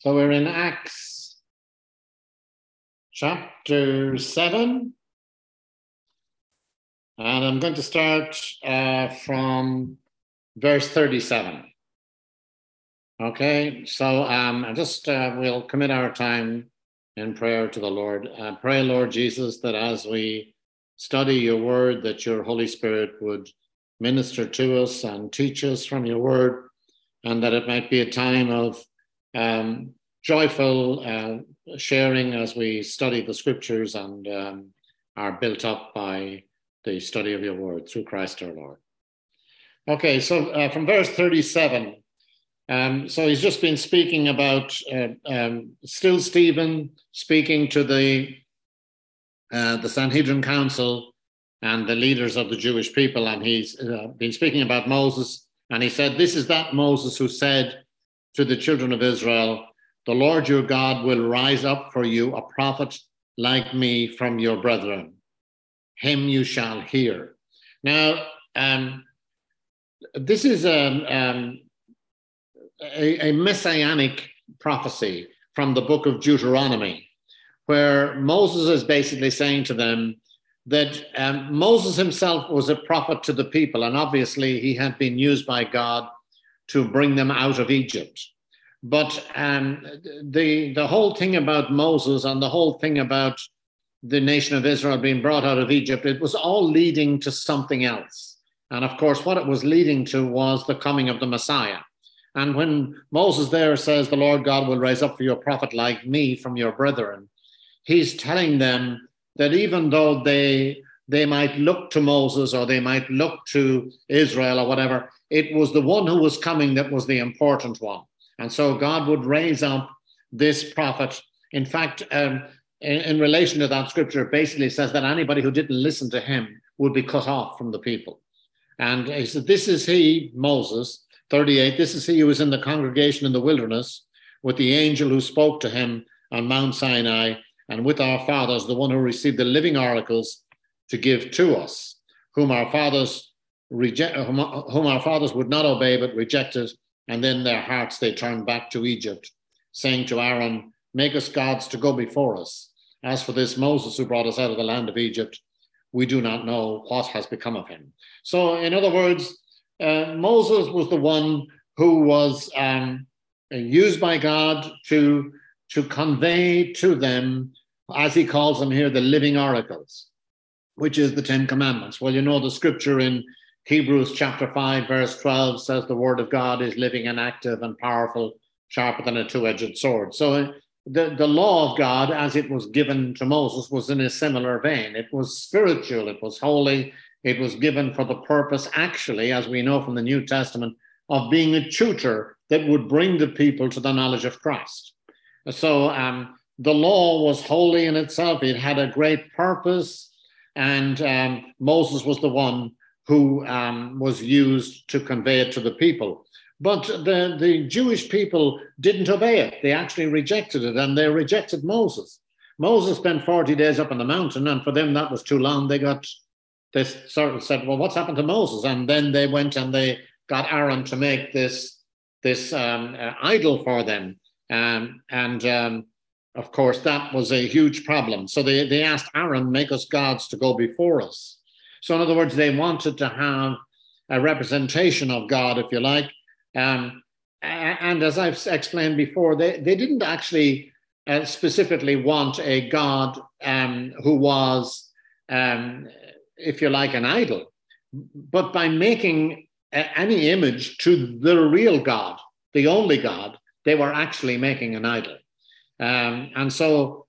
So we're in Acts chapter 7. And I'm going to start from verse 37. Okay, so we'll commit our time in prayer to the Lord. Pray, Lord Jesus, that as we study your word, that your Holy Spirit would minister to us and teach us from your word, and that it might be a time of joyful sharing as we study the scriptures and are built up by the study of your word through Christ our Lord. Okay, so from verse 37, so he's just been speaking about still Stephen speaking to the Sanhedrin Council and the leaders of the Jewish people, and he's been speaking about Moses, and he said, "This is that Moses who said to the children of Israel, 'The Lord your God will rise up for you a prophet like me from your brethren. Him you shall hear.'" Now, this is a messianic prophecy from the book of Deuteronomy, where Moses is basically saying to them that Moses himself was a prophet to the people, and obviously he had been used by God to bring them out of Egypt. But the whole thing about Moses and the whole thing about the nation of Israel being brought out of Egypt, it was all leading to something else. And of course, what it was leading to was the coming of the Messiah. And when Moses there says, "The Lord God will raise up for you a prophet like me from your brethren," he's telling them that even though they might look to Moses or they might look to Israel or whatever, it was the one who was coming that was the important one. And so God would raise up this prophet. In fact, in relation to that scripture, it basically says that anybody who didn't listen to him would be cut off from the people. And he said, "This is he," Moses, 38, "this is he who was in the congregation in the wilderness with the angel who spoke to him on Mount Sinai, and with our fathers, the one who received the living oracles to give to us, whom our fathers would not obey but rejected, and then their hearts they turned back to Egypt, saying to Aaron, 'Make us gods to go before us. As for this Moses who brought us out of the land of Egypt, we do not know what has become of him.'" So in other words, Moses was the one who was used by God to convey to them, as he calls them here, the living oracles, which is the 10 Commandments. Well, you know, the scripture in Hebrews chapter 5, verse 12 says the word of God is living and active and powerful, sharper than a two-edged sword. So the law of God, as it was given to Moses, was in a similar vein. It was spiritual, it was holy, it was given for the purpose, actually, as we know from the New Testament, of being a tutor that would bring the people to the knowledge of Christ. So the law was holy in itself. It had a great purpose, and Moses was the one who was used to convey it to the people. But the Jewish people didn't obey it. They actually rejected it, and they rejected Moses. Moses spent 40 days up on the mountain, and for them that was too long. They sort of said, "Well, what's happened to Moses?" And then they went and they got Aaron to make this idol for them. Of course, that was a huge problem. So they asked Aaron, "Make us gods to go before us." So in other words, they wanted to have a representation of God, if you like. And as I've explained before, they didn't actually specifically want a God who was, if you like, an idol. But by making any image to the real God, the only God, they were actually making an idol. And so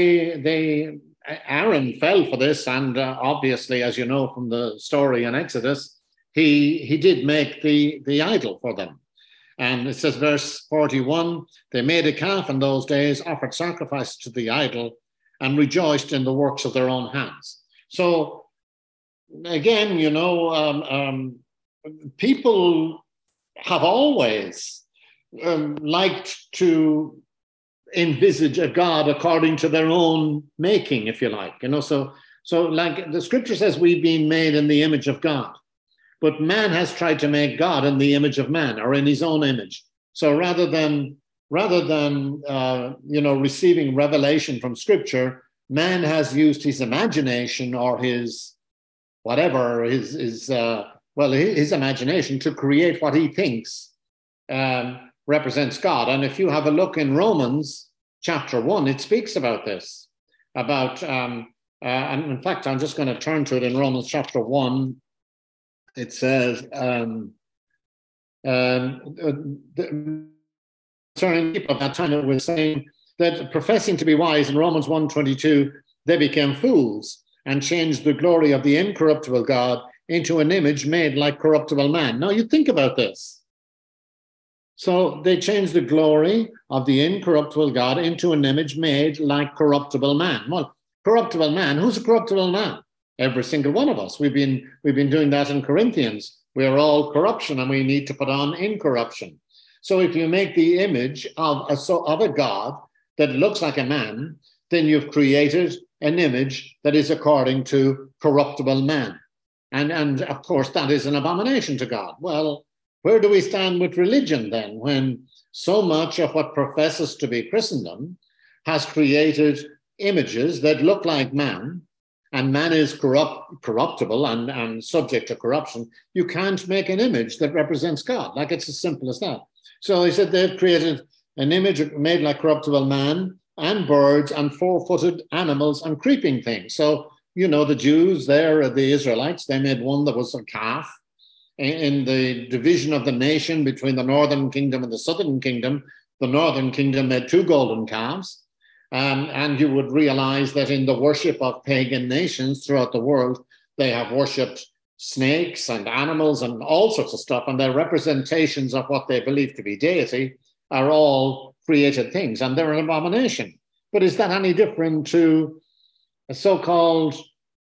Aaron fell for this, and obviously, as you know from the story in Exodus, he did make the idol for them. And it says, verse 41, "They made a calf in those days, offered sacrifice to the idol, and rejoiced in the works of their own hands." So again, you know, people have always liked to envisage a God according to their own making, if you like, you know. So like the scripture says, we've been made in the image of God, but man has tried to make God in the image of man, or in his own image. So rather than rather than receiving revelation from Scripture, man has used his imagination or his whatever his imagination to create what he thinks represents God. And if you have a look in Romans chapter 1, it speaks about this. And in fact, I'm just going to turn to it in Romans chapter 1. It says, concerning people of that time, it was saying that professing to be wise in Romans 1:22, they became fools and changed the glory of the incorruptible God into an image made like corruptible man. Now you think about this. So they changed the glory of the incorruptible God into an image made like corruptible man. Well, corruptible man, who's a corruptible man? Every single one of us. We've been doing that in Corinthians. We are all corruption and we need to put on incorruption. So if you make the image of a God that looks like a man, then you've created an image that is according to corruptible man. And of course, that is an abomination to God. Well, where do we stand with religion then, when so much of what professes to be Christendom has created images that look like man, and man is corruptible and subject to corruption? You can't make an image that represents God. Like, it's as simple as that. So he said they've created an image made like corruptible man and birds and four-footed animals and creeping things. So, the Jews there, the Israelites, they made one that was a calf. In the division of the nation between the northern kingdom and the southern kingdom, the northern kingdom made two golden calves. And you would realize that in the worship of pagan nations throughout the world, they have worshipped snakes and animals and all sorts of stuff, and their representations of what they believe to be deity are all created things, and they're an abomination. But is that any different to a so-called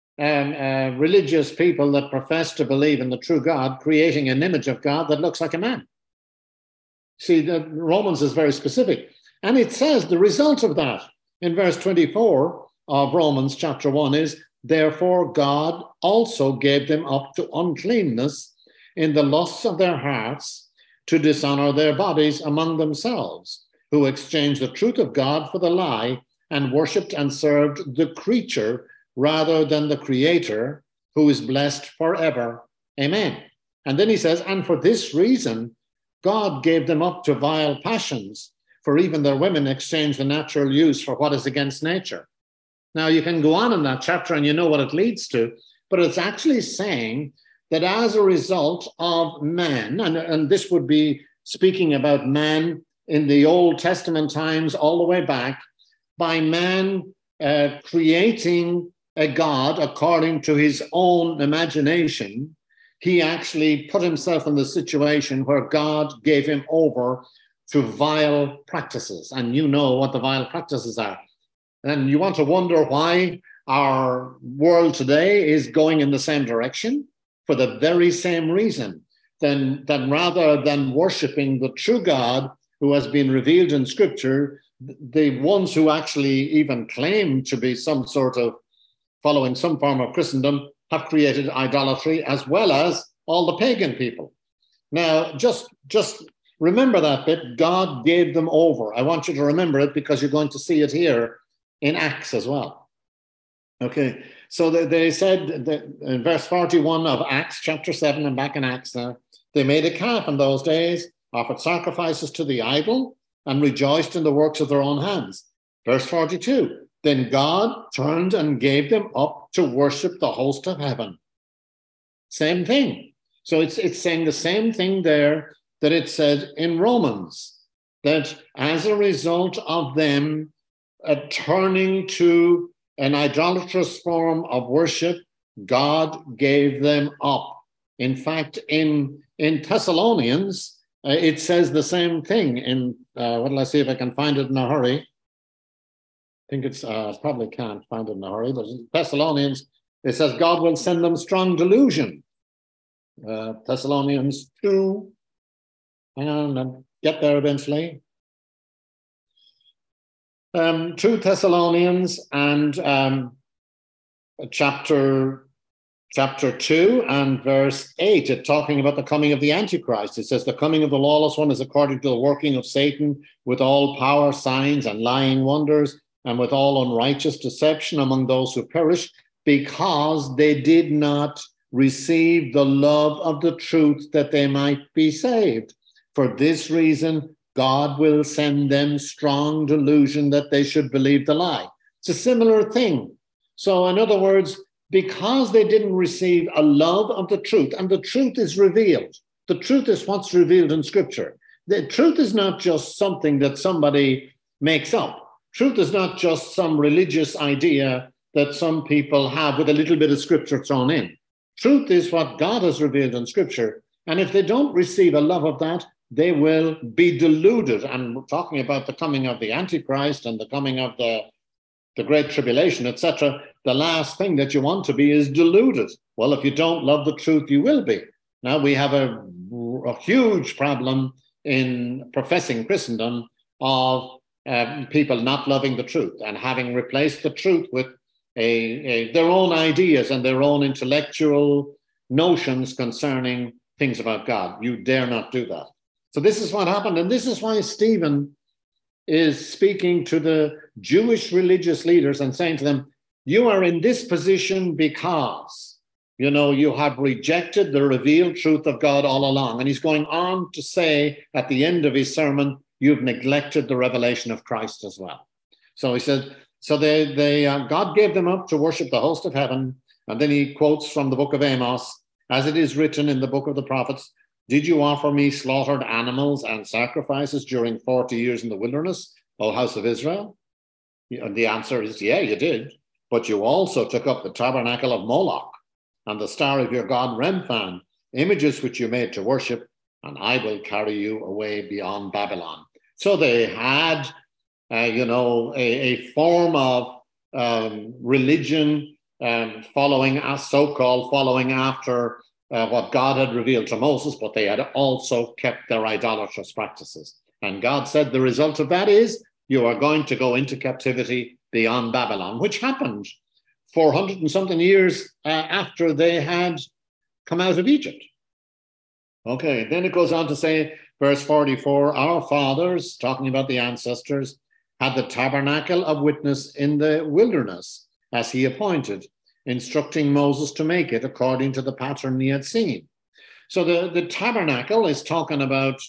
religious people that profess to believe in the true God creating an image of God that looks like a man? See, the Romans is very specific. And it says the result of that in verse 24 of Romans chapter 1 is, therefore God also gave them up to uncleanness in the lusts of their hearts to dishonor their bodies among themselves, who exchanged the truth of God for the lie and worshipped and served the creature rather than the Creator, who is blessed forever. Amen. And then he says, and for this reason, God gave them up to vile passions, for even their women exchanged the natural use for what is against nature. Now, you can go on in that chapter and you know what it leads to, but it's actually saying that as a result of man, and this would be speaking about man in the Old Testament times all the way back, by man creating a God according to his own imagination, he actually put himself in the situation where God gave him over to vile practices. And you know what the vile practices are. And you want to wonder why our world today is going in the same direction? For the very same reason. Then rather than worshiping the true God who has been revealed in Scripture, the ones who actually even claim to be some sort of following some form of Christendom have created idolatry, as well as all the pagan people. Now, just remember that bit. God gave them over. I want you to remember it because you're going to see it here in Acts as well. Okay, so they said that in verse 41 of Acts chapter 7, and back in Acts now, they made a calf in those days, offered sacrifices to the idol, and rejoiced in the works of their own hands. Verse 42, then God turned and gave them up to worship the host of heaven. Same thing. So it's saying the same thing there that it said in Romans, that as a result of them turning to an idolatrous form of worship, God gave them up. In fact, in Thessalonians, it says the same thing. In let's see if I can find it in a hurry. I think it's probably can't find it in a hurry, but in Thessalonians, it says God will send them strong delusion. Thessalonians 2, hang on, I'll get there eventually. 2 Thessalonians and chapter chapter 2 and verse 8, it's talking about the coming of the Antichrist. It says, the coming of the lawless one is according to the working of Satan with all power, signs, and lying wonders, and with all unrighteous deception among those who perish, because they did not receive the love of the truth that they might be saved. For this reason, God will send them strong delusion that they should believe the lie. It's a similar thing. So in other words, because they didn't receive a love of the truth, and the truth is revealed. The truth is what's revealed in Scripture. The truth is not just something that somebody makes up. Truth is not just some religious idea that some people have with a little bit of Scripture thrown in. Truth is what God has revealed in Scripture. And if they don't receive a love of that, they will be deluded. And we're talking about the coming of the Antichrist and the coming of the Great Tribulation, etc. The last thing that you want to be is deluded. Well, if you don't love the truth, you will be. Now, we have a huge problem in professing Christendom of people not loving the truth and having replaced the truth with their own ideas and their own intellectual notions concerning things about God. You dare not do that. So this is what happened. And this is why Stephen is speaking to the Jewish religious leaders and saying to them, you are in this position because, you have rejected the revealed truth of God all along. And he's going on to say at the end of his sermon, you've neglected the revelation of Christ as well. So he said, God gave them up to worship the host of heaven. And then he quotes from the book of Amos, as it is written in the book of the prophets, did you offer me slaughtered animals and sacrifices during 40 years in the wilderness, O house of Israel? And the answer is, yeah, you did. But you also took up the tabernacle of Moloch and the star of your god Remphan, images which you made to worship, and I will carry you away beyond Babylon. So they had, a form of religion so-called following after what God had revealed to Moses, but they had also kept their idolatrous practices. And God said the result of that is you are going to go into captivity beyond Babylon, which happened 400 and something years after they had come out of Egypt. Okay, then it goes on to say, verse 44, our fathers, talking about the ancestors, had the tabernacle of witness in the wilderness, as he appointed, instructing Moses to make it according to the pattern he had seen. So the tabernacle is talking about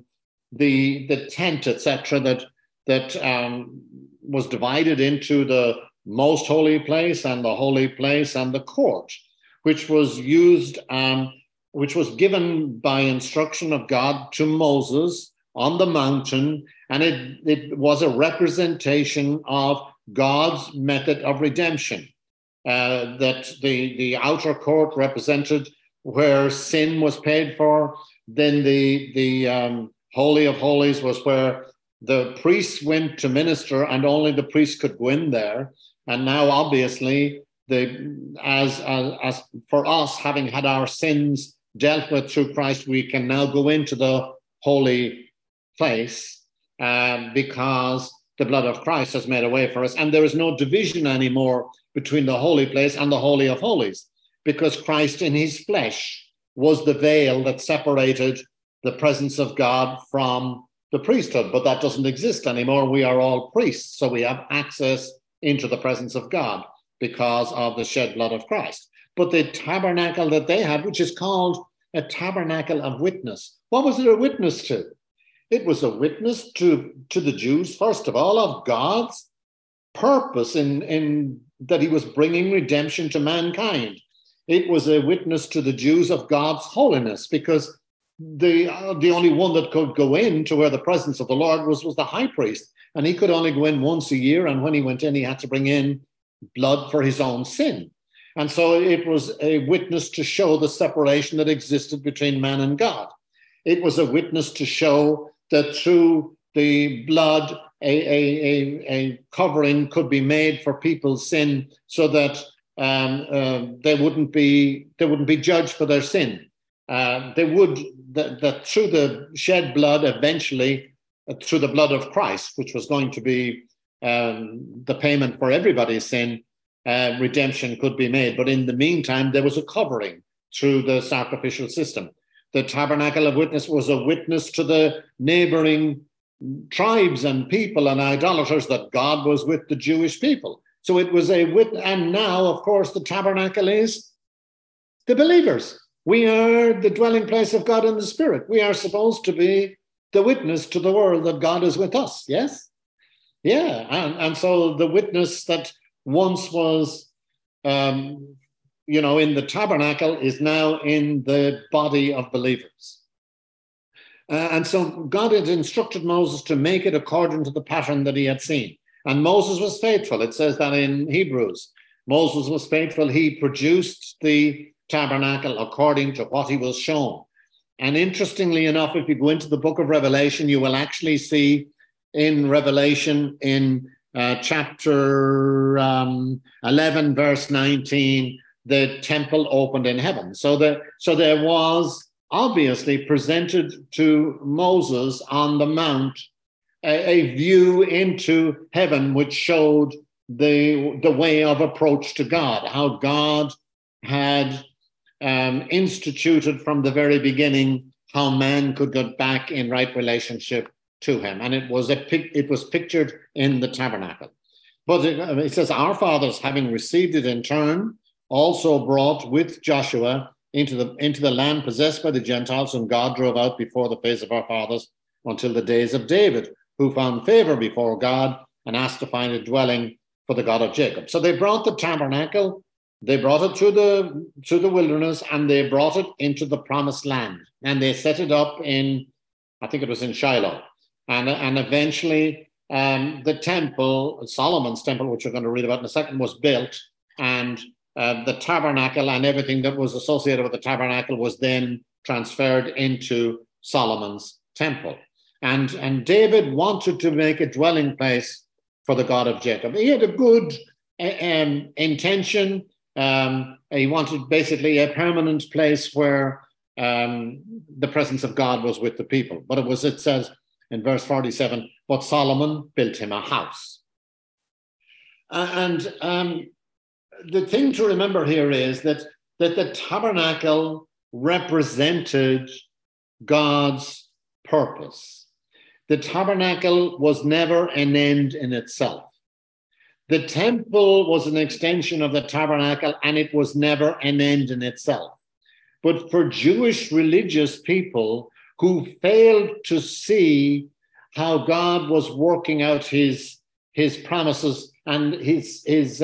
the tent, etc., that was divided into the most holy place and the holy place and the court, which was used, which was given by instruction of God to Moses on the mountain, and it was a representation of God's method of redemption. That the outer court represented where sin was paid for. Then the Holy of Holies was where the priests went to minister, and only the priests could go in there. And now, obviously, as for us, having had our sins dealt with through Christ, we can now go into the holy place because the blood of Christ has made a way for us. And there is no division anymore between the holy place and the Holy of Holies, because Christ in his flesh was the veil that separated the presence of God from the priesthood. But that doesn't exist anymore. We are all priests, so we have access into the presence of God because of the shed blood of Christ. But the tabernacle that they had, which is called a tabernacle of witness, what was it a witness to? It was a witness to the Jews, first of all, of God's purpose in that he was bringing redemption to mankind. It was a witness to the Jews of God's holiness, because the only one that could go in to where the presence of the Lord was the high priest, and he could only go in once a year, and when he went in, he had to bring in blood for his own sin. And so it was a witness to show the separation that existed between man and God. It was a witness to show that through the blood, a covering could be made for people's sin, so that they wouldn't be judged for their sin. That through the shed blood, eventually, through the blood of Christ, which was going to be the payment for everybody's sin, redemption could be made. But in the meantime, there was a covering through the sacrificial system. The tabernacle of witness was a witness to the neighboring tribes and people and idolaters that God was with the Jewish people. So it was a witness. And now, of course, the tabernacle is the believers. We are the dwelling place of God in the Spirit. We are supposed to be the witness to the world that God is with us. Yes? Yeah. And so the witness that once was, in the tabernacle is now in the body of believers. And so God had instructed Moses to make it according to the pattern that he had seen. And Moses was faithful. It says that in Hebrews. Moses was faithful. He produced the tabernacle according to what he was shown. And interestingly enough, if you go into the book of Revelation, you will actually see in Revelation in chapter 11, verse 19, the temple opened in heaven. So there was obviously presented to Moses on the mount a view into heaven, which showed the way of approach to God, how God had instituted from the very beginning how man could get back in right relationship to him. And it was pictured in the tabernacle. But it says, our fathers, having received it in turn, also brought with Joshua into the land possessed by the Gentiles, whom God drove out before the face of our fathers until the days of David, who found favor before God and asked to find a dwelling for the God of Jacob. So they brought the tabernacle, they brought it through the wilderness, and they brought it into the promised land. And they set it up in, I think it was in Shiloh. And eventually the temple, Solomon's temple, which we're going to read about in a second, was built. And the tabernacle and everything that was associated with the tabernacle was then transferred into Solomon's temple. And David wanted to make a dwelling place for the God of Jacob. He had a good intention. He wanted basically a permanent place where the presence of God was with the people. But it says in verse 47, but Solomon built him a house. The thing to remember here is that the tabernacle represented God's purpose. The tabernacle was never an end in itself. The temple was an extension of the tabernacle, and it was never an end in itself. But for Jewish religious people who failed to see how God was working out his promises and his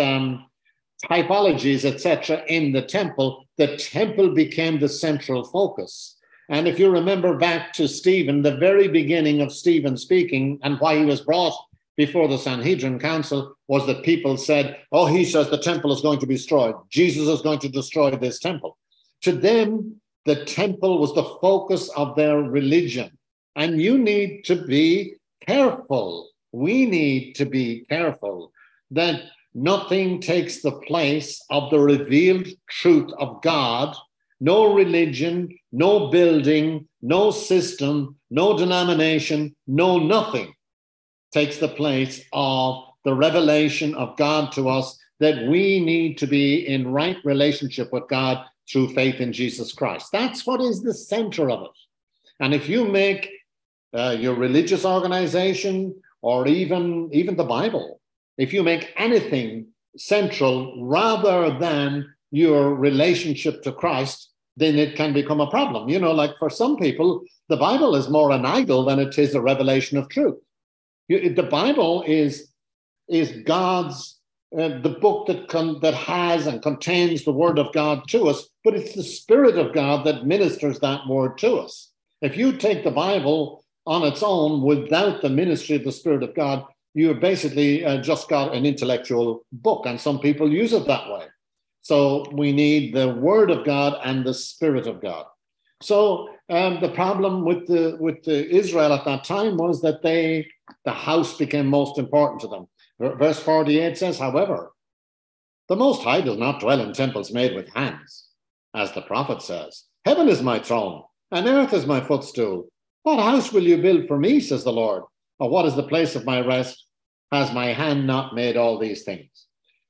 typologies, etc., in the temple became the central focus. And if you remember back to Stephen, the very beginning of Stephen speaking and why he was brought before the Sanhedrin Council was that people said, oh, he says the temple is going to be destroyed. Jesus is going to destroy this temple. To them, the temple was the focus of their religion. And you need to be careful. We need to be careful that nothing takes the place of the revealed truth of God. No religion, no building, no system, no denomination, no nothing takes the place of the revelation of God to us, that we need to be in right relationship with God through faith in Jesus Christ. That's what is the center of it. And if you make your religious organization or even the Bible, if you make anything central rather than your relationship to Christ, then it can become a problem. You know, like for some people, the Bible is more an idol than it is a revelation of truth. The Bible is God's, the book that has and contains the word of God to us, but it's the Spirit of God that ministers that word to us. If you take the Bible on its own without the ministry of the Spirit of God, you've basically just got an intellectual book, and some people use it that way. So we need the Word of God and the Spirit of God. So the problem with the Israel at that time was that the house became most important to them. Verse 48 says, however, the Most High does not dwell in temples made with hands, as the prophet says. Heaven is my throne, and earth is my footstool. What house will you build for me, says the Lord? Or what is the place of my rest? Has my hand not made all these things?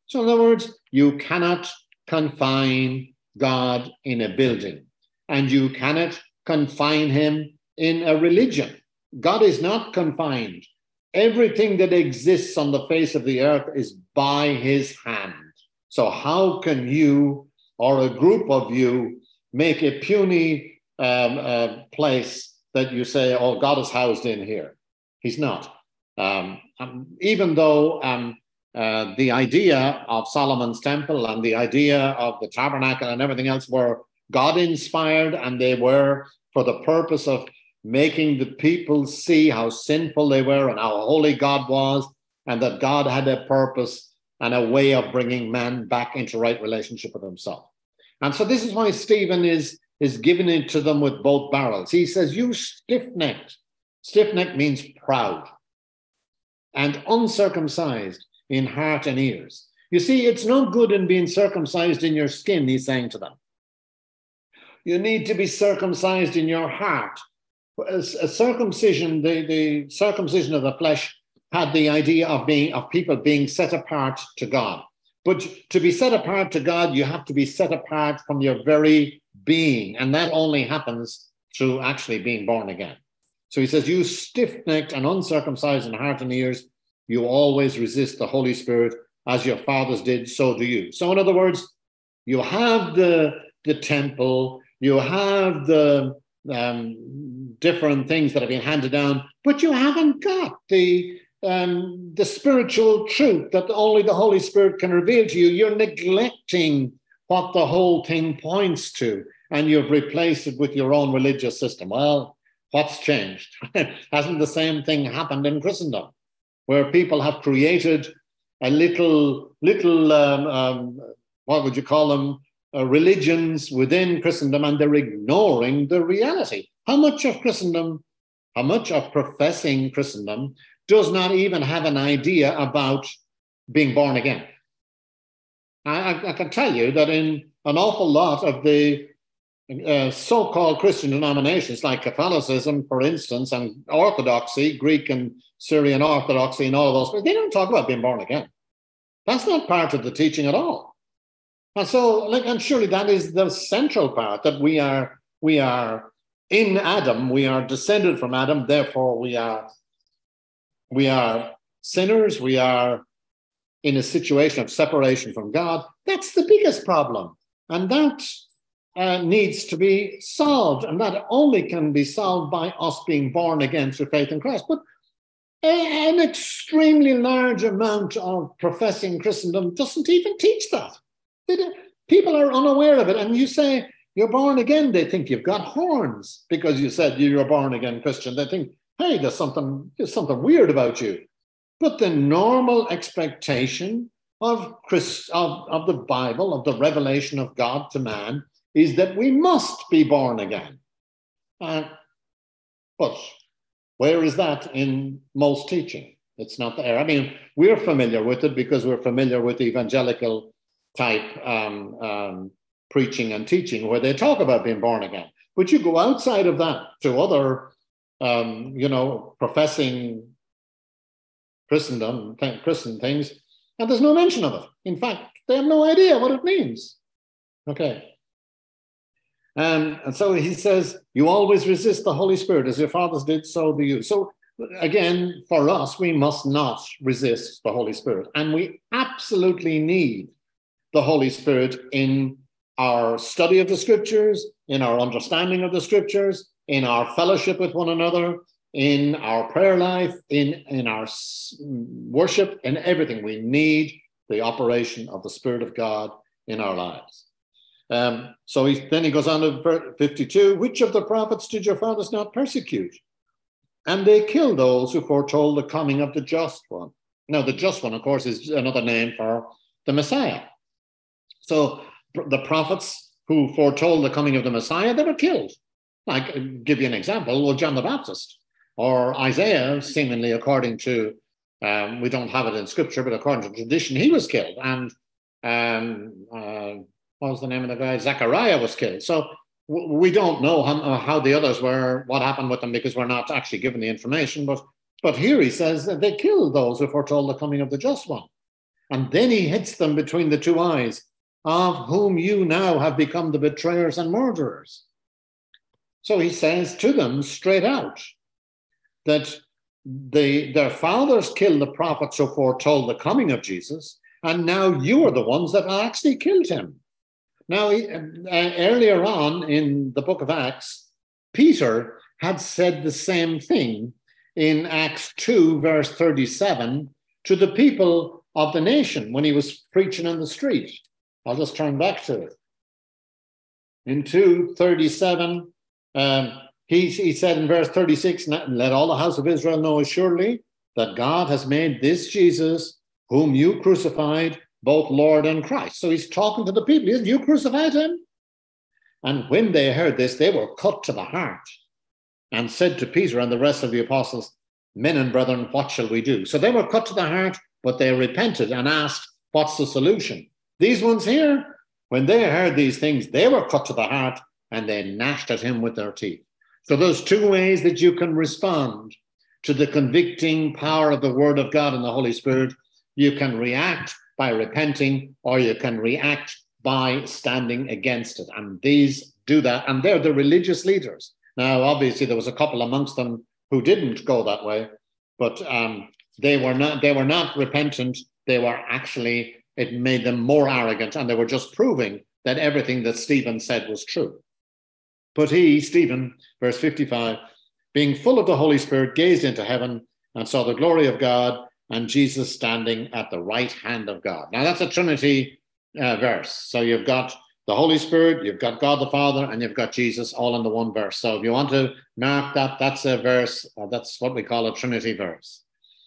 So in other words, you cannot confine God in a building, and you cannot confine him in a religion. God is not confined. Everything that exists on the face of the earth is by his hand. So how can you or a group of you make a puny place that you say, oh, God is housed in here? He's not. Even though the idea of Solomon's temple and the idea of the tabernacle and everything else were God inspired, and they were for the purpose of making the people see how sinful they were and how holy God was, and that God had a purpose and a way of bringing man back into right relationship with himself. And so this is why Stephen is giving it to them with both barrels. He says, you stiff-necked. Stiff-necked means proud and uncircumcised in heart and ears. You see, it's no good in being circumcised in your skin, he's saying to them. You need to be circumcised in your heart. A circumcision, the circumcision of the flesh had the idea of people being set apart to God. But to be set apart to God, you have to be set apart from your very being. And that only happens through actually being born again. So he says, you stiff-necked and uncircumcised in heart and ears, you always resist the Holy Spirit, as your fathers did, so do you. So in other words, you have the temple, you have the different things that have been handed down, but you haven't got the spiritual truth that only the Holy Spirit can reveal to you. You're neglecting what the whole thing points to, and you've replaced it with your own religious system. Well, what's changed? Hasn't the same thing happened in Christendom, where people have created a little what would you call them, religions within Christendom, and they're ignoring the reality. How much of professing Christendom does not even have an idea about being born again? I can tell you that in an awful lot of the so-called Christian denominations like Catholicism, for instance, and Orthodoxy, Greek and Syrian Orthodoxy and all of those, they don't talk about being born again. That's not part of the teaching at all. And so, and surely that is the central part, that we are in Adam, we are descended from Adam, therefore we are sinners, we are in a situation of separation from God. That's the biggest problem. And that needs to be solved. And that only can be solved by us being born again through faith in Christ. But an extremely large amount of professing Christendom doesn't even teach that. People are unaware of it. And you say you're born again, they think you've got horns because you said you're a born again Christian. They think, hey, there's something weird about you. But the normal expectation of the Bible, of the revelation of God to man, is that we must be born again. But where is that in most teaching? It's not there. I mean, we're familiar with it because we're familiar with evangelical type preaching and teaching where they talk about being born again. But you go outside of that to other, professing Christendom, Christian things, and there's no mention of it. In fact, they have no idea what it means. Okay. And so he says, you always resist the Holy Spirit, as your fathers did, so do you. So again, for us, we must not resist the Holy Spirit. And we absolutely need the Holy Spirit in our study of the Scriptures, in our understanding of the Scriptures, in our fellowship with one another, in our prayer life, in our worship, in everything. We need the operation of the Spirit of God in our lives. So then he goes on to verse 52, which of the prophets did your fathers not persecute? And they killed those who foretold the coming of the just one. Now, the just one, of course, is another name for the Messiah. So the prophets who foretold the coming of the Messiah, they were killed. Like, I'll give you an example, well, John the Baptist or Isaiah, seemingly according to, we don't have it in scripture, but according to tradition, he was killed. And what was the name of the guy? Zechariah was killed. So we don't know how the others were, what happened with them, because we're not actually given the information. But here he says that they killed those who foretold the coming of the just one. And then he hits them between the two eyes, of whom you now have become the betrayers and murderers. So he says to them straight out that their fathers killed the prophets who foretold the coming of Jesus, and now you are the ones that actually killed him. Now, earlier on in the book of Acts, Peter had said the same thing in Acts 2, verse 37, to the people of the nation when he was preaching in the street. I'll just turn back to it. In 2:37, he said in verse 36, let all the house of Israel know assuredly that God has made this Jesus, whom you crucified, both Lord and Christ. So he's talking to the people. Isn't you crucified him? And when they heard this, they were cut to the heart and said to Peter and the rest of the apostles, men and brethren, what shall we do? So they were cut to the heart, but they repented and asked, what's the solution? These ones here, when they heard these things, they were cut to the heart and they gnashed at him with their teeth. So there's two ways that you can respond to the convicting power of the word of God and the Holy Spirit. You can react by repenting, or you can react by standing against it. And these do that. And they're the religious leaders. Now, obviously, there was a couple amongst them who didn't go that way, but they were not repentant. They were actually, it made them more arrogant, and they were just proving that everything that Stephen said was true. But he, Stephen, verse 55, being full of the Holy Spirit, gazed into heaven and saw the glory of God and Jesus standing at the right hand of God. Now, that's a Trinity verse. So you've got the Holy Spirit, you've got God the Father, and you've got Jesus all in the one verse. So if you want to mark that, that's a verse, that's what we call a Trinity verse.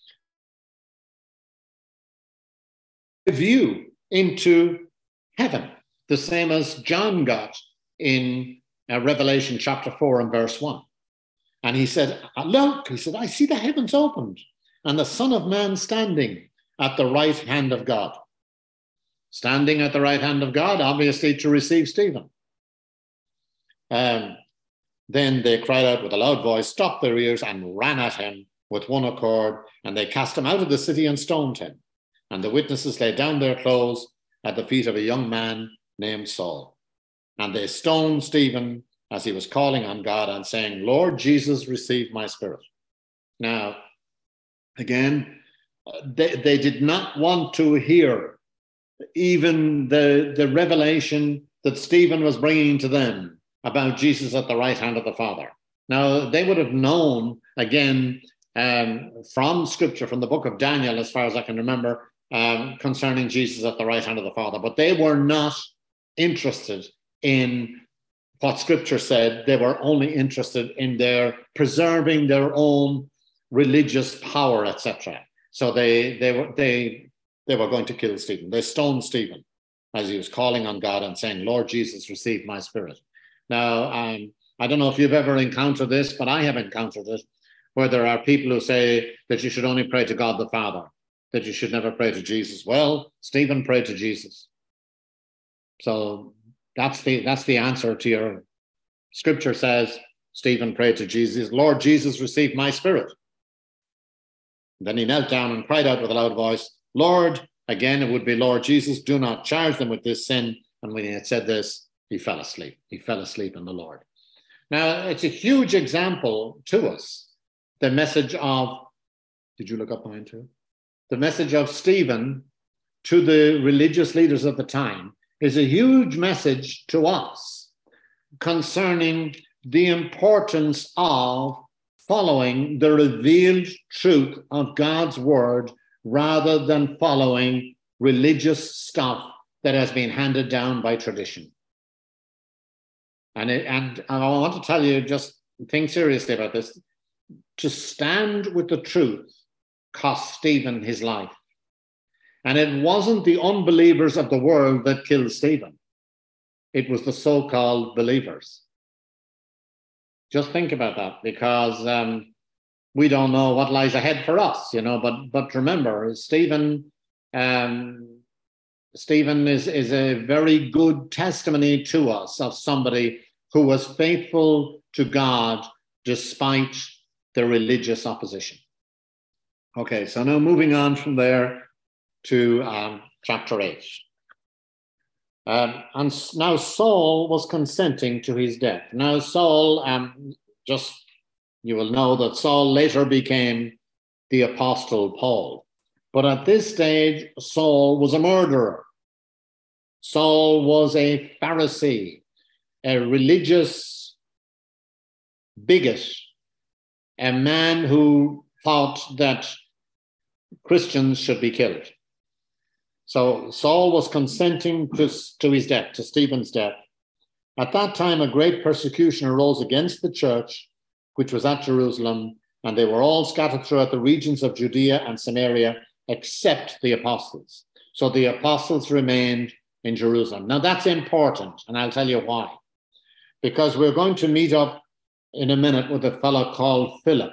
A view into heaven, the same as John got in Revelation chapter 4 and verse 1. And he said, look, he said, I see the heavens opened and the Son of Man standing at the right hand of God. Standing at the right hand of God, obviously to receive Stephen. Then they cried out with a loud voice, stopped their ears, and ran at him with one accord, and they cast him out of the city and stoned him. And the witnesses laid down their clothes at the feet of a young man named Saul. And they stoned Stephen as he was calling on God and saying, Lord Jesus, receive my spirit. Now, again, they did not want to hear even the revelation that Stephen was bringing to them about Jesus at the right hand of the Father. Now, they would have known, again, from Scripture, from the book of Daniel, as far as I can remember, concerning Jesus at the right hand of the Father. But they were not interested in what Scripture said. They were only interested in their preserving their own religious power, etc. So they were going to kill Stephen. They stoned Stephen as he was calling on God and saying, Lord Jesus, receive my spirit. Now, I don't know if you've ever encountered this, but I have encountered it, where there are people who say that you should only pray to God the Father, that you should never pray to Jesus. Well, Stephen prayed to Jesus. So that's the answer to your Scripture says Stephen prayed to Jesus, Lord Jesus, receive my spirit. Then he knelt down and cried out with a loud voice, Lord, again, it would be Lord Jesus, do not charge them with this sin. And when he had said this, he fell asleep. He fell asleep in the Lord. Now, it's a huge example to us. The message of, did you look up mine too? The message of Stephen to the religious leaders of the time is a huge message to us concerning the importance of following the revealed truth of God's word rather than following religious stuff that has been handed down by tradition. And I want to tell you, just think seriously about this. To stand with the truth cost Stephen his life. And it wasn't the unbelievers of the world that killed Stephen. It was the so-called believers. Just think about that, because we don't know what lies ahead for us, but remember, Stephen is a very good testimony to us of somebody who was faithful to God despite the religious opposition. Okay, so now moving on from there, to chapter 8. And now Saul was consenting to his death. Now Saul, you will know that Saul later became the Apostle Paul. But at this stage, Saul was a murderer. Saul was a Pharisee, a religious bigot, a man who thought that Christians should be killed. So Saul was consenting to his death, to Stephen's death. At that time, a great persecution arose against the church, which was at Jerusalem, and they were all scattered throughout the regions of Judea and Samaria, except the apostles. So the apostles remained in Jerusalem. Now that's important, and I'll tell you why. Because we're going to meet up in a minute with a fellow called Philip.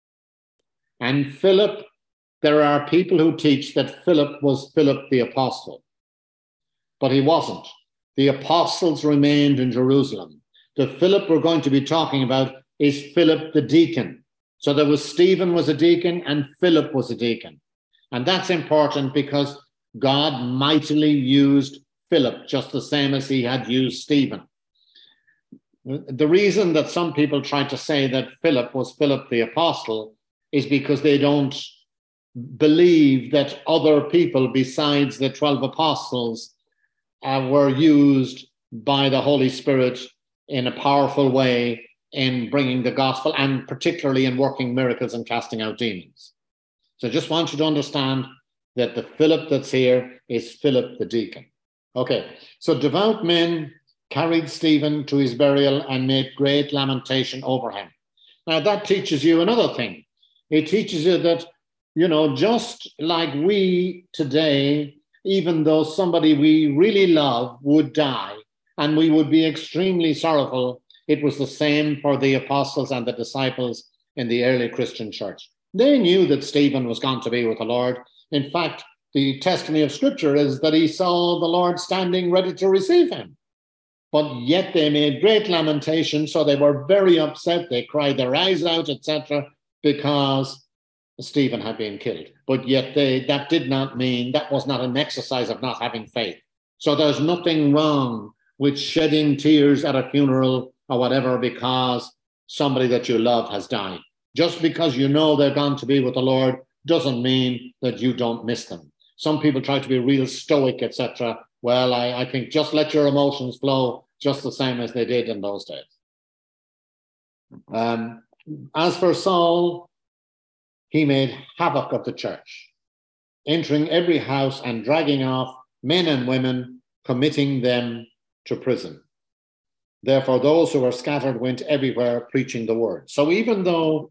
And Philip, there are people who teach that Philip was Philip the apostle, but he wasn't. The apostles remained in Jerusalem. The Philip we're going to be talking about is Philip the deacon. So there was Stephen was a deacon and Philip was a deacon. And that's important because God mightily used Philip just the same as he had used Stephen. The reason that some people try to say that Philip was Philip the apostle is because they don't believe that other people besides the 12 apostles were used by the Holy Spirit in a powerful way in bringing the gospel and particularly in working miracles and casting out demons. So I just want you to understand that the Philip that's here is Philip the deacon. Okay, so devout men carried Stephen to his burial and made great lamentation over him. Now that teaches you another thing. It teaches you that, you know, just like we today, even though somebody we really love would die and we would be extremely sorrowful, it was the same for the apostles and the disciples in the early Christian church. They knew that Stephen was gone to be with the Lord. In fact, the testimony of Scripture is that he saw the Lord standing ready to receive him. But yet they made great lamentation, so they were very upset. They cried their eyes out, etc., because Stephen had been killed. But yet that did not mean, that was not an exercise of not having faith. So there's nothing wrong with shedding tears at a funeral or whatever because somebody that you love has died. Just because you know they're gone to be with the Lord doesn't mean that you don't miss them. Some people try to be real stoic, etc. Well, I think just let your emotions flow just the same as they did in those days. As for Saul, he made havoc of the church, entering every house and dragging off men and women, committing them to prison. Therefore, those who were scattered went everywhere preaching the word. So even though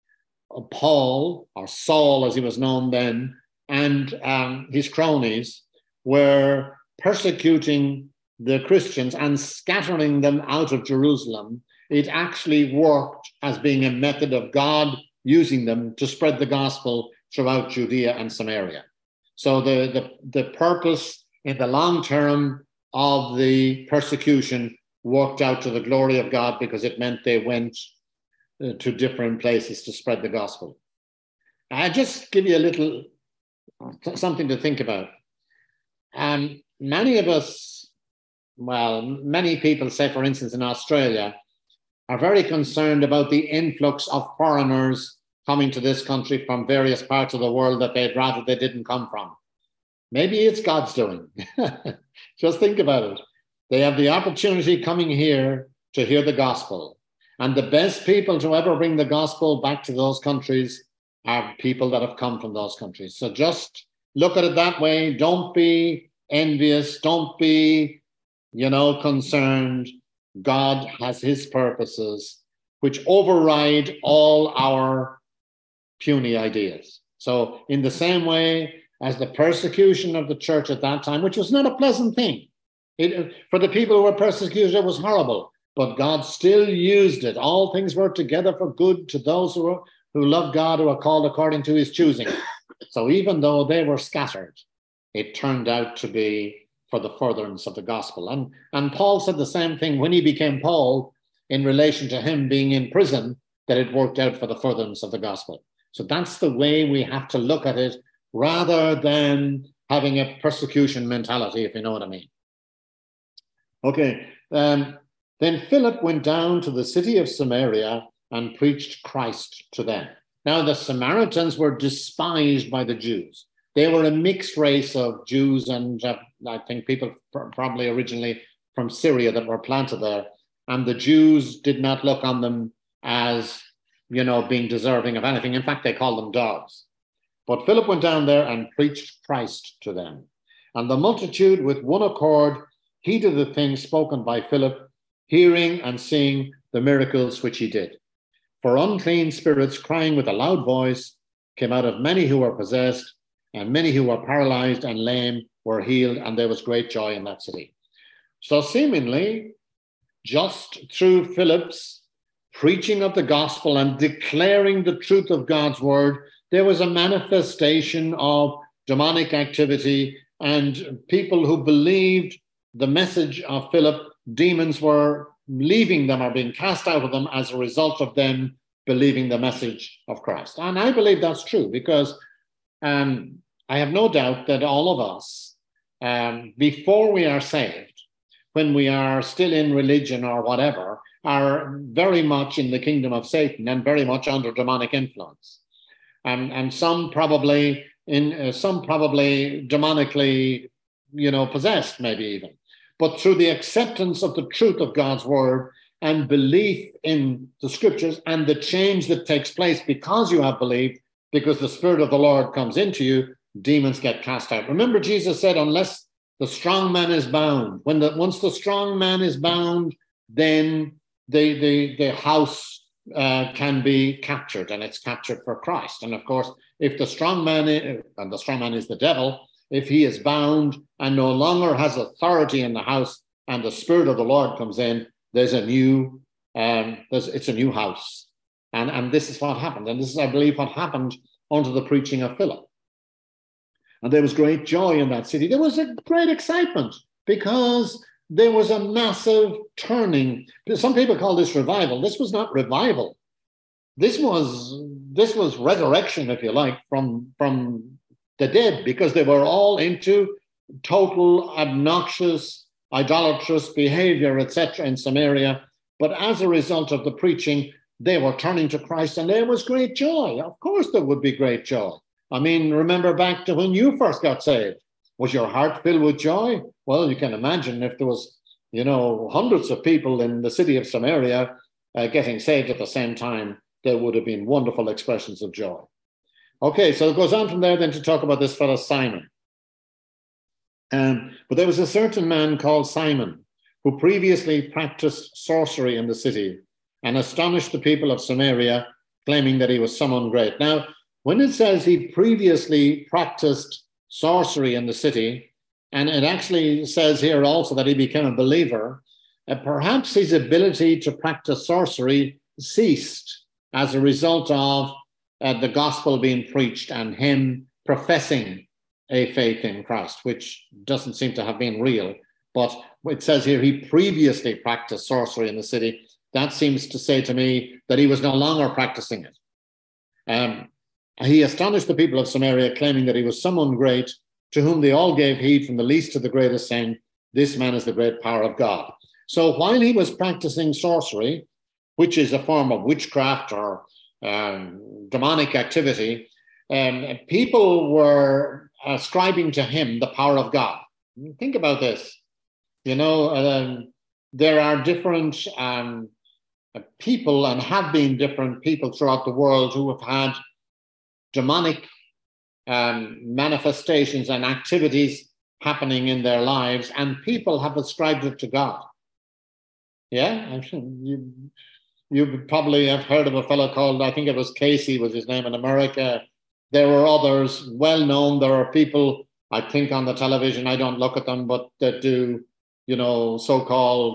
Paul, or Saul as he was known then, and his cronies were persecuting the Christians and scattering them out of Jerusalem, it actually worked as being a method of God using them to spread the gospel throughout Judea and Samaria. So the purpose in the long term of the persecution worked out to the glory of God because it meant they went to different places to spread the gospel. I just give you a little something to think about. Many of us, well, many people, say for instance in Australia, are very concerned about the influx of foreigners coming to this country from various parts of the world that they'd rather they didn't come from. Maybe it's God's doing. Just think about it. They have the opportunity coming here to hear the gospel. And the best people to ever bring the gospel back to those countries are people that have come from those countries. So just look at it that way. Don't be envious. Don't be, concerned. God has his purposes, which override all our puny ideas. So in the same way as the persecution of the church at that time, which was not a pleasant thing. For the people who were persecuted, it was horrible, but God still used it. All things work together for good to those who love God, who are called according to his choosing. So even though they were scattered, it turned out to be for the furtherance of the gospel. And Paul said the same thing when he became Paul in relation to him being in prison, that it worked out for the furtherance of the gospel. So that's the way we have to look at it, rather than having a persecution mentality, if you know what I mean. Okay, then Philip went down to the city of Samaria and preached Christ to them. Now, the Samaritans were despised by the Jews. They were a mixed race of Jews and I think people probably originally from Syria that were planted there. And the Jews did not look on them as, being deserving of anything. In fact, they called them dogs. But Philip went down there and preached Christ to them. And the multitude with one accord heeded the things spoken by Philip, hearing and seeing the miracles which he did. For unclean spirits, crying with a loud voice, came out of many who were possessed, and many who were paralyzed and lame were healed, and there was great joy in that city. So seemingly, just through Philip's preaching of the gospel and declaring the truth of God's word, there was a manifestation of demonic activity, and people who believed the message of Philip, demons were leaving them or being cast out of them as a result of them believing the message of Christ. And I believe that's true because I have no doubt that all of us, before we are saved, when we are still in religion or whatever, are very much in the kingdom of Satan and very much under demonic influence. And some probably demonically, possessed, maybe even. But through the acceptance of the truth of God's word and belief in the scriptures and the change that takes place because you have believed, because the Spirit of the Lord comes into you, demons get cast out. Remember, Jesus said, unless the strong man is bound, once the strong man is bound, then the house can be captured, and it's captured for Christ. And of course, if the strong man and the strong man is the devil, if he is bound and no longer has authority in the house, and the Spirit of the Lord comes in, it's a new house. And this is what happened. And this is, I believe, what happened under the preaching of Philip. And there was great joy in that city. There was a great excitement because there was a massive turning. Some people call this revival. This was not revival. This was resurrection, if you like, from the dead, because they were all into total obnoxious, idolatrous behavior, etc., in Samaria. But as a result of the preaching, they were turning to Christ, and there was great joy. Of course, there would be great joy. I mean, remember back to when you first got saved. Was your heart filled with joy? Well, you can imagine if there was, hundreds of people in the city of Samaria getting saved at the same time, there would have been wonderful expressions of joy. Okay, so it goes on from there then to talk about this fellow Simon. But there was a certain man called Simon who previously practiced sorcery in the city and astonished the people of Samaria, claiming that he was someone great. Now, when it says he previously practiced sorcery in the city, and it actually says here also that he became a believer, perhaps his ability to practice sorcery ceased as a result of the gospel being preached and him professing a faith in Christ, which doesn't seem to have been real. But it says here he previously practiced sorcery in the city. That seems to say to me that he was no longer practicing it. He astonished the people of Samaria, claiming that he was someone great, to whom they all gave heed, from the least to the greatest, saying, this man is the great power of God. So while he was practicing sorcery, which is a form of witchcraft or demonic activity, people were ascribing to him the power of God. Think about this. There are different people, and have been different people throughout the world, who have had demonic manifestations and activities happening in their lives, and people have ascribed it to God. Yeah, I'm sure you probably have heard of a fellow called, I think it was Casey was his name, in America. There were others well known. There are people, I think, on the television, I don't look at them, but that do, so-called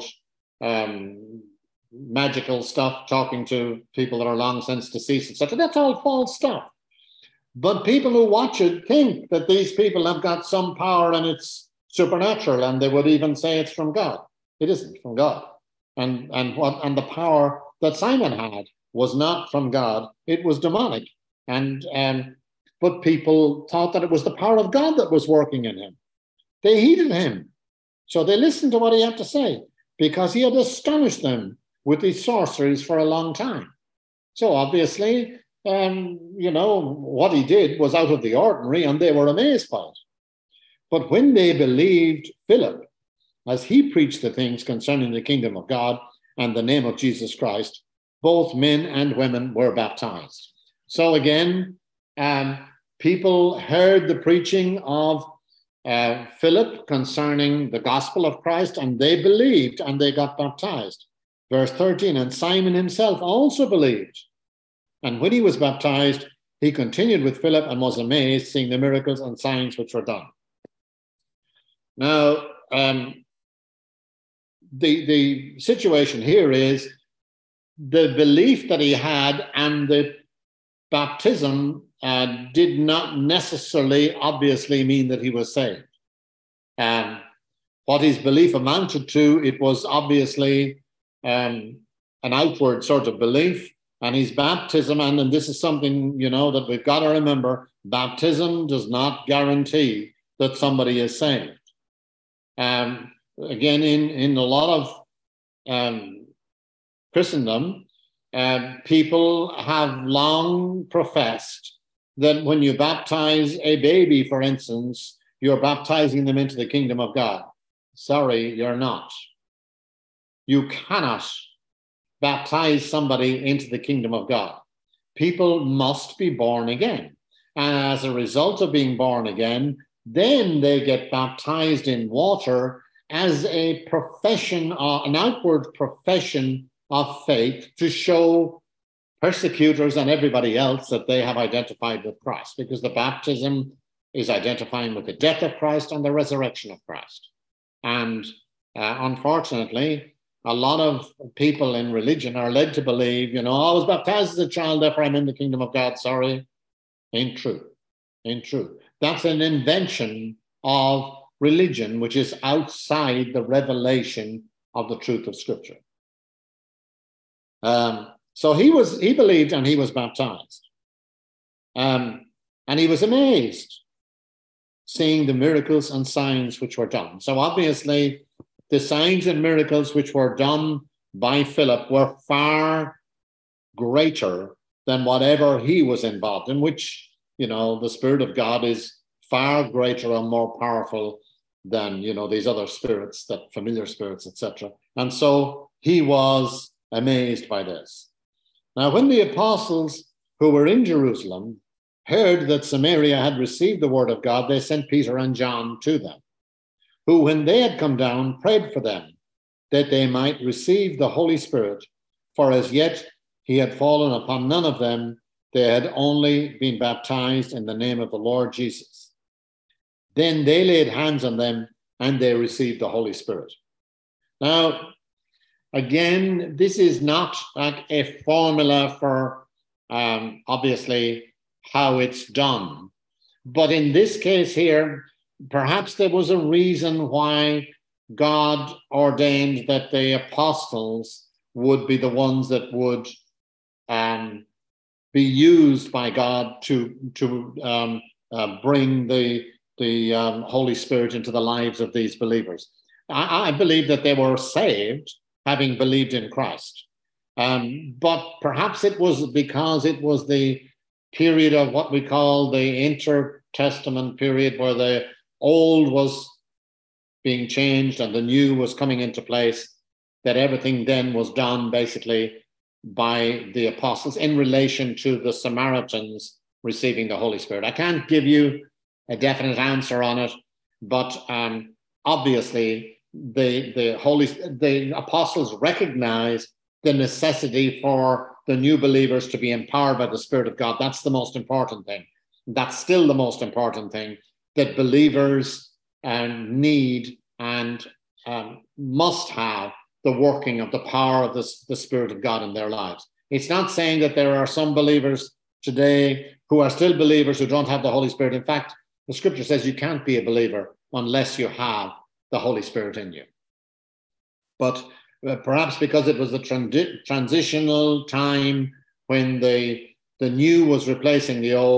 magical stuff, talking to people that are long since deceased, etc. That's all false stuff. But people who watch it think that these people have got some power and it's supernatural, and they would even say it's from God. It isn't from God. And the power that Simon had was not from God. It was demonic. And but people thought that it was the power of God that was working in him. They heeded him. So they listened to what he had to say because he had astonished them with these sorceries for a long time. So obviously, what he did was out of the ordinary and they were amazed by it. But when they believed Philip, as he preached the things concerning the kingdom of God and the name of Jesus Christ, both men and women were baptized. So again, people heard the preaching of Philip concerning the gospel of Christ, and they believed and they got baptized. Verse 13, and Simon himself also believed. And when he was baptized, he continued with Philip and was amazed, seeing the miracles and signs which were done. Now, the situation here is the belief that he had and the baptism did not necessarily, obviously, mean that he was saved. What his belief amounted to, it was obviously an outward sort of belief, and his baptism, and this is something, that we've got to remember, baptism does not guarantee that somebody is saved. Again, in a lot of Christendom, people have long professed that when you baptize a baby, for instance, you're baptizing them into the kingdom of God. Sorry, you're not. You cannot baptize somebody into the kingdom of God. People must be born again. And as a result of being born again, then they get baptized in water as a profession, an outward profession of faith to show persecutors and everybody else that they have identified with Christ, because the baptism is identifying with the death of Christ and the resurrection of Christ. And unfortunately, a lot of people in religion are led to believe, I was baptized as a child, therefore I'm in the kingdom of God. Sorry, ain't true. Ain't true. That's an invention of religion, which is outside the revelation of the truth of Scripture. So he believed and he was baptized. And he was amazed seeing the miracles and signs which were done. So obviously, the signs and miracles which were done by Philip were far greater than whatever he was involved in, which, the Spirit of God is far greater and more powerful than, these other spirits, that familiar spirits, etc. And so he was amazed by this. Now, when the apostles who were in Jerusalem heard that Samaria had received the word of God, they sent Peter and John to them, who, when they had come down, prayed for them, that they might receive the Holy Spirit, for as yet he had fallen upon none of them. They had only been baptized in the name of the Lord Jesus. Then they laid hands on them, and they received the Holy Spirit. Now, again, this is not like a formula for, obviously, how it's done. But in this case here, perhaps there was a reason why God ordained that the apostles would be the ones that would be used by God to bring the Holy Spirit into the lives of these believers. I believe that they were saved having believed in Christ. But perhaps it was because it was the period of what we call the intertestament period, where the old was being changed and the new was coming into place, that everything then was done basically by the apostles in relation to the Samaritans receiving the Holy Spirit. I can't give you a definite answer on it, but obviously the apostles recognized the necessity for the new believers to be empowered by the Spirit of God. That's the most important thing. That's still the most important thing, that believers need and must have the working of the power of the Spirit of God in their lives. It's not saying that there are some believers today who are still believers who don't have the Holy Spirit. In fact, the Scripture says you can't be a believer unless you have the Holy Spirit in you. But perhaps because it was a transitional time when the new was replacing the old,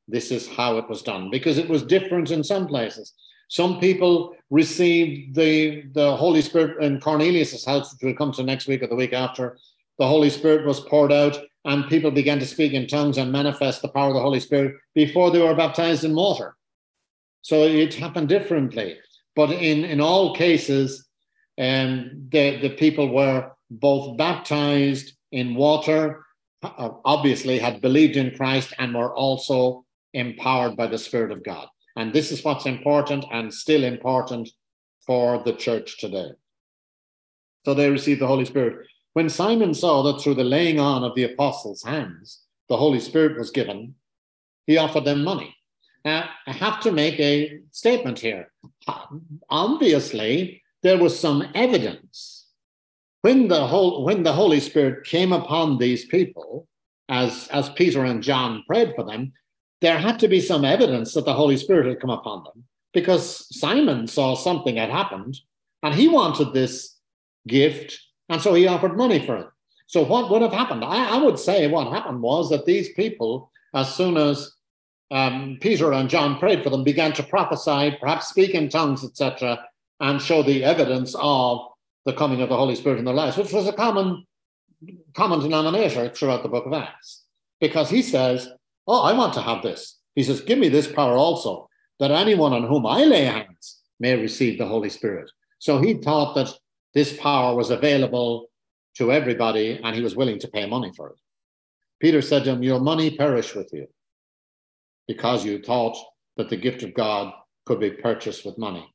this is how it was done, because it was different in some places. Some people received the Holy Spirit in Cornelius' house, which we'll come to next week or the week after. The Holy Spirit was poured out and people began to speak in tongues and manifest the power of the Holy Spirit before they were baptized in water. So it happened differently. But in all cases, the people were both baptized in water, obviously had believed in Christ, and were also empowered by the Spirit of God. And this is what's important and still important for the church today. So they received the Holy Spirit. When Simon saw that through the laying on of the apostles' hands, the Holy Spirit was given, he offered them money. Now, I have to make a statement here. Obviously, there was some evidence when the Holy Spirit came upon these people, as Peter and John prayed for them, there had to be some evidence that the Holy Spirit had come upon them, because Simon saw something had happened and he wanted this gift, and so he offered money for it. So what would have happened? I would say what happened was that these people, as soon as Peter and John prayed for them, began to prophesy, perhaps speak in tongues, etc., and show the evidence of the coming of the Holy Spirit in their lives, which was a common denominator throughout the book of Acts. Because he says, oh, I want to have this. He says, give me this power also, that anyone on whom I lay hands may receive the Holy Spirit. So he thought that this power was available to everybody, and he was willing to pay money for it. Peter said to him, your money perish with you, because you thought that the gift of God could be purchased with money.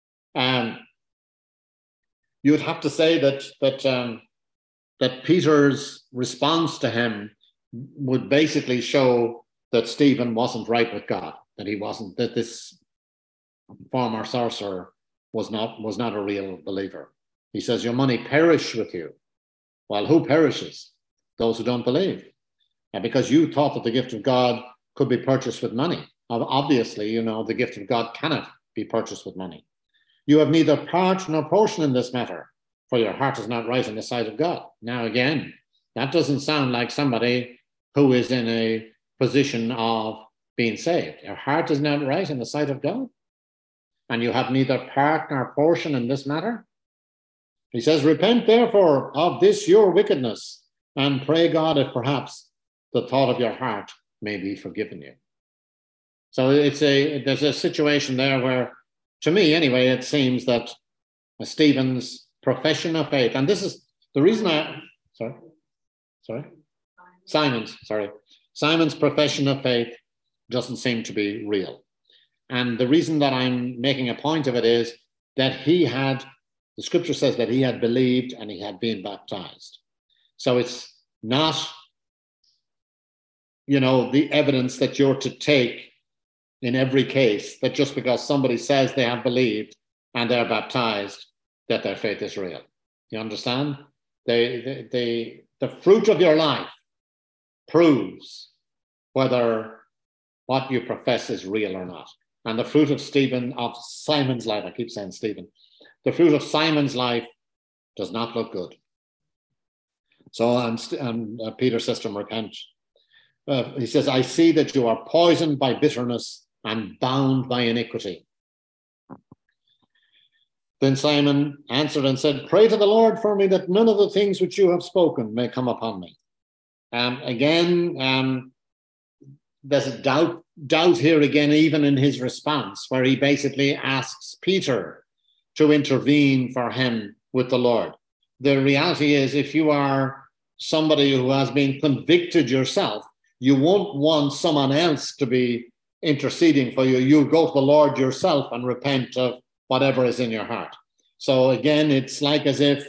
You would have to say that Peter's response to him would basically show that Stephen wasn't right with God, that this former sorcerer was not a real believer. He says, your money perish with you. Well, who perishes? Those who don't believe. And because you thought that the gift of God could be purchased with money. Obviously, the gift of God cannot be purchased with money. You have neither part nor portion in this matter, for your heart is not right in the sight of God. Now, again, that doesn't sound like somebody who is in a position of being saved. Your heart is not right in the sight of God, and you have neither part nor portion in this matter. He says, repent therefore of this your wickedness, and pray God if perhaps the thought of your heart may be forgiven you. So there's a situation there where, to me anyway, it seems that Stephen's profession of faith, and this is the reason Simon's profession of faith doesn't seem to be real. And the reason that I'm making a point of it is that the scripture says that he had believed and he had been baptized. So it's not, the evidence that you're to take in every case, that just because somebody says they have believed and they're baptized, that their faith is real. You understand? The fruit of your life proves whether what you profess is real or not. And the fruit of Simon's life, I keep saying Stephen, the fruit of Simon's life does not look good. So Peter says to him, repent. He says, I see that you are poisoned by bitterness and bound by iniquity. Then Simon answered and said, pray to the Lord for me that none of the things which you have spoken may come upon me. There's a doubt here again, even in his response, where he basically asks Peter to intervene for him with the Lord. The reality is, if you are somebody who has been convicted yourself, you won't want someone else to be interceding for you. You go to the Lord yourself and repent of whatever is in your heart. So again, it's like as if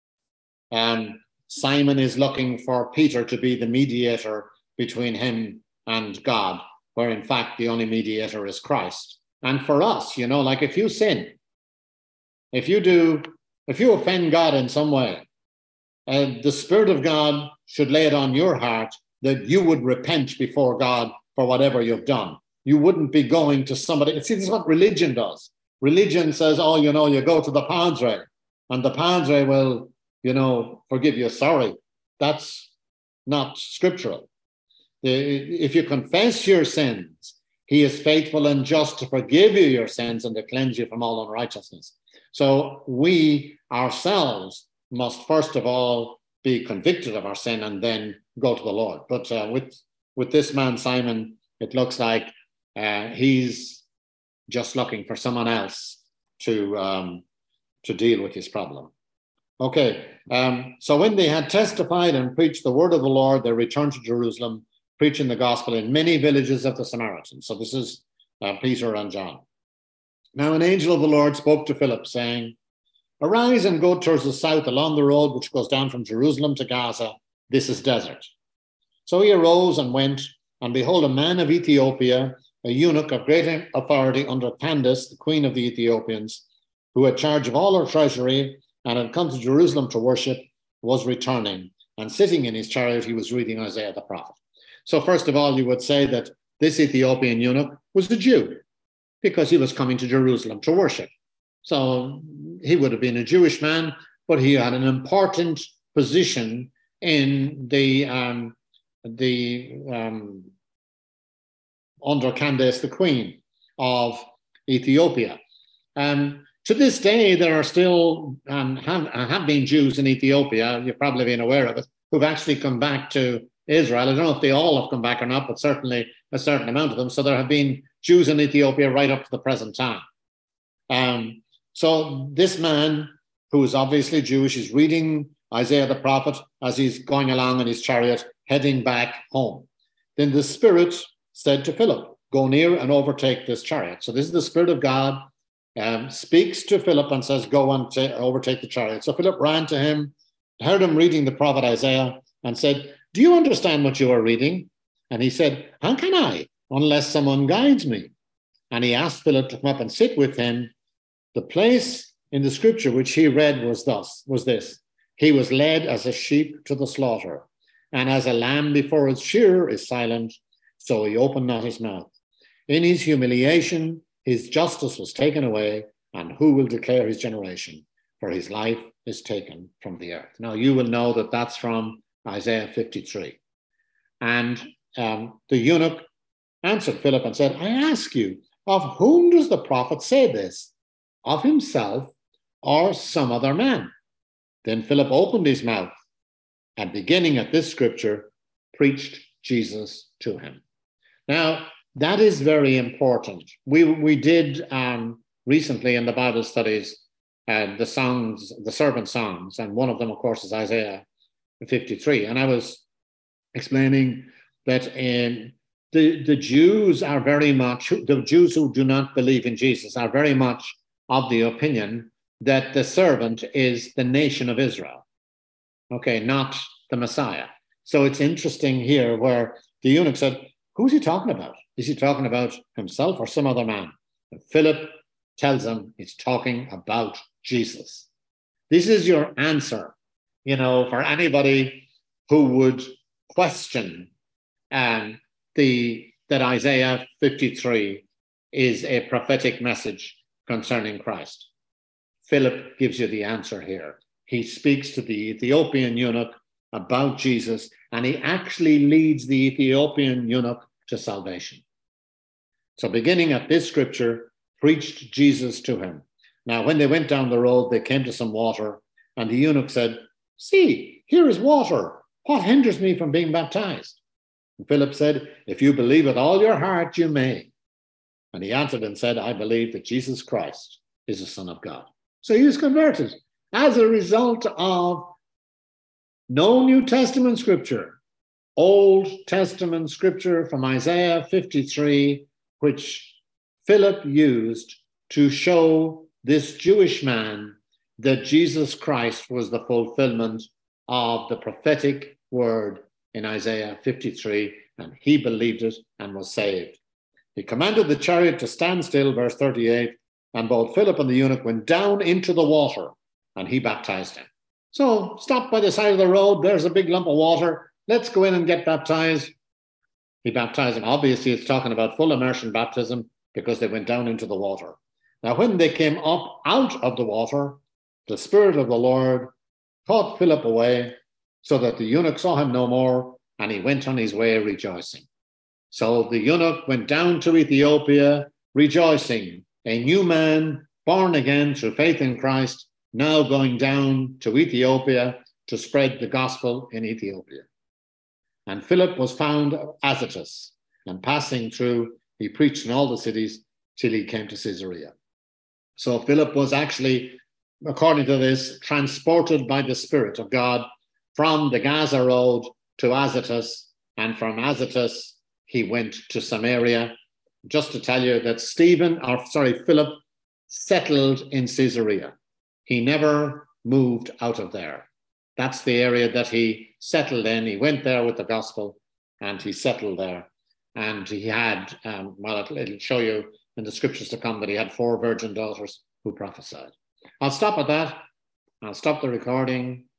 Simon is looking for Peter to be the mediator between him and God, where in fact the only mediator is Christ. And for us, like if you sin, if you offend God in some way, the Spirit of God should lay it on your heart that you would repent before God for whatever you've done. You wouldn't be going to somebody. See, this is what religion does. Religion says, oh, you go to the Padre, and the Padre will, forgive you. Sorry, that's not scriptural. if you confess your sins, he is faithful and just to forgive you your sins and to cleanse you from all unrighteousness. So we ourselves must first of all be convicted of our sin and then go to the Lord. But with this man, Simon, it looks like he's just looking for someone else to deal with his problem. Okay, so when they had testified and preached the word of the Lord, they returned to Jerusalem, preaching the gospel in many villages of the Samaritans. So this is Peter and John. Now an angel of the Lord spoke to Philip, saying, "Arise and go towards the south along the road which goes down from Jerusalem to Gaza. This is desert." So he arose and went, and behold, a man of Ethiopia, a eunuch of great authority under Candace, the queen of the Ethiopians, who had charge of all her treasury and had come to Jerusalem to worship, was returning, and sitting in his chariot, he was reading Isaiah the prophet. So first of all, you would say that this Ethiopian eunuch was a Jew because he was coming to Jerusalem to worship. So he would have been a Jewish man, but he had an important position in the under Candace, the queen of Ethiopia. To this day, there are still have been Jews in Ethiopia, you've probably been aware of it, who've actually come back to Israel. I don't know if they all have come back or not, but certainly a certain amount of them. So there have been Jews in Ethiopia right up to the present time. So this man, who is obviously Jewish, is reading Isaiah the prophet as he's going along in his chariot, heading back home. Then the Spirit said to Philip, "Go near and overtake this chariot." So this is the Spirit of God speaks to Philip and says, "Go and overtake the chariot." So Philip ran to him, heard him reading the prophet Isaiah, and said, "Do you understand what you are reading?" And he said, "How can I, unless someone guides me?" And he asked Philip to come up and sit with him. The place in the scripture which he read was this: "He was led as a sheep to the slaughter, and as a lamb before its shearer is silent, so he opened not his mouth. In his humiliation, his justice was taken away, and who will declare his generation? For his life is taken from the earth." Now, you will know that that's from Isaiah 53. And the eunuch answered Philip and said, "I ask you, of whom does the prophet say this? Of himself or some other man?" Then Philip opened his mouth and, beginning at this scripture, preached Jesus to him. Now, that is very important. We did recently in the Bible studies the servant songs, and one of them, of course, is Isaiah 53. And I was explaining that the Jews are very much, the Jews who do not believe in Jesus are very much of the opinion that the servant is the nation of Israel, okay, not the Messiah. So it's interesting here where the eunuch said, "Who's he talking about? Is he talking about himself or some other man?" And Philip tells him he's talking about Jesus. This is your answer, for anybody who would question that Isaiah 53 is a prophetic message concerning Christ. Philip gives you the answer here. He speaks to the Ethiopian eunuch about Jesus, and he actually leads the Ethiopian eunuch to salvation. So beginning at this scripture, preached Jesus to him. Now, when they went down the road, they came to some water, and the eunuch said, "See, here is water. What hinders me from being baptized?" And Philip said, "If you believe with all your heart, you may." And he answered and said, "I believe that Jesus Christ is the Son of God." So he was converted as a result of no New Testament scripture, Old Testament scripture from Isaiah 53, which Philip used to show this Jewish man that Jesus Christ was the fulfillment of the prophetic word in Isaiah 53, and he believed it and was saved. He commanded the chariot to stand still, verse 38, and both Philip and the eunuch went down into the water, and he baptized him. So stop by the side of the road. There's a big lump of water. Let's go in and get baptized. He baptized him. Obviously, it's talking about full immersion baptism because they went down into the water. Now, when they came up out of the water, the Spirit of the Lord caught Philip away so that the eunuch saw him no more, and he went on his way rejoicing. So the eunuch went down to Ethiopia rejoicing, a new man born again through faith in Christ, now going down to Ethiopia to spread the gospel in Ethiopia. And Philip was found at Azotus, and passing through, he preached in all the cities till he came to Caesarea. So Philip was actually, according to this, transported by the Spirit of God from the Gaza road to Azotus, and from Azotus he went to Samaria. Just to tell you that Philip settled in Caesarea. He never moved out of there. That's the area that he settled in. He went there with the gospel and he settled there. And he had, it'll show you in the scriptures to come that he had 4 virgin daughters who prophesied. I'll stop at that. I'll stop the recording.